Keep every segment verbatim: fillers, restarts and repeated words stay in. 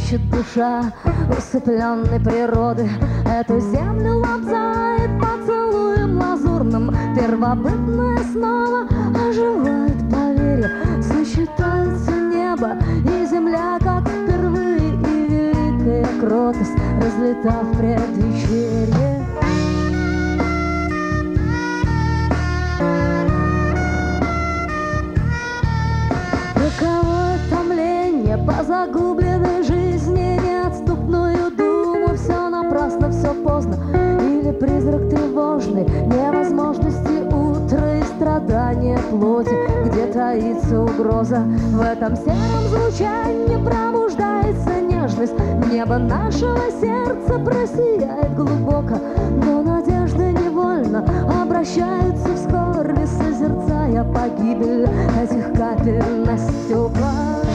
плачет душа усыпленной природы. Эту землю лобзает поцелуем лазурным. Первобытное снова оживает, поверье. Сочетаются небо и земля, как впервые, и великая кротость разлета в предвечерье. Роковое томление по загубленной жизни, неотступную думу, все напрасно, все поздно. Или призрак тревожный невозможности утра и страдания плоти, где таится угроза. В этом сером звучании пробуждается нежность. Небо нашего сердца просияет глубоко, но надежды невольно обращаются в скорби, созерцая погибель этих капель на стекла.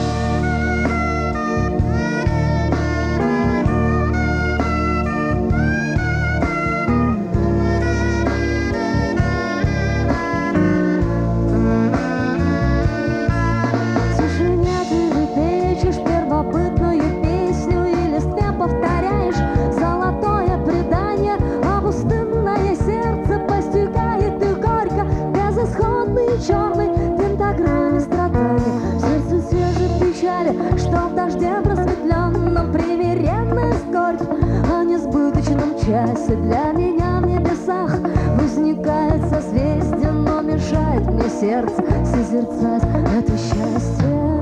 Черный пентаграмме страдания, в сердце свежей печали, что в дожде просветленном примиренно скорбь о несбыточном часе. Для меня в небесах возникает созвездие, но мешает мне сердце созерцать это счастье.